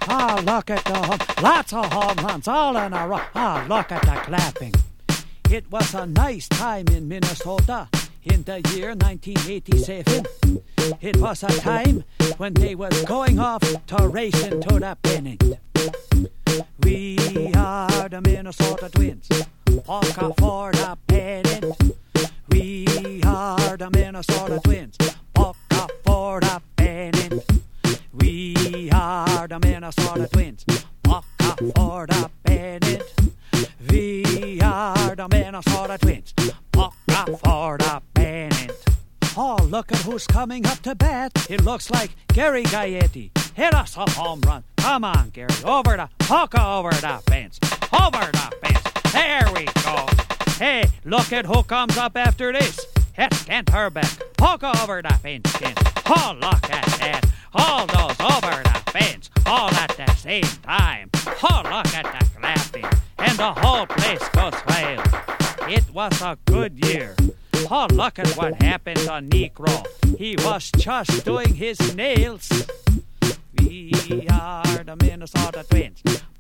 Oh, look at the lots of home runs all in a row. Oh, look at the clapping. It was a nice time in Minnesota in the year 1987. It was a time when they was going off to race into the pennant. We are the Minnesota Twins, polka for the pennant. We are the Minnesota Twins, polka for the pennant. We are the Minnesota Twins, polka for the pennant. We are the Minnesota Twins, polka for the pennant. Oh, look at who's coming up to bat. It looks like Gary Gaetti. Hit us a home run. Come on, Gary. Over the polka over the fence. Over the fence. There we go. Hey, look at who comes up after this. It's Kent Hrbek. Polka over the fence, Kent. Oh, look at that. All those over the fence, all at the same time. Oh, look at the clapping. And the whole place goes wild. It was a good year. Oh, look at what happened to Negro. He was just doing his nails. We are the Minnesota Twins.